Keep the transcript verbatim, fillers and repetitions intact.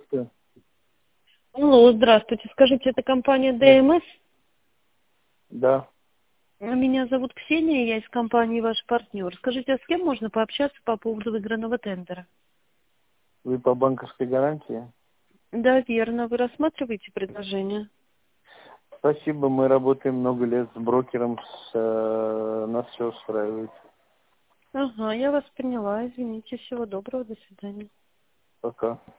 Слушаю. Алло, здравствуйте. Скажите, это компания ДМС? Да. Меня зовут Ксения, я из компании ваш партнер. Скажите, а с кем можно пообщаться по поводу выигранного тендера? Вы по банковской гарантии? Да, верно. Вы рассматриваете предложение? Спасибо, мы работаем много лет с брокером, с, э, нас все устраивает. Ага, я вас поняла. Извините. Всего доброго. До свидания. Пока.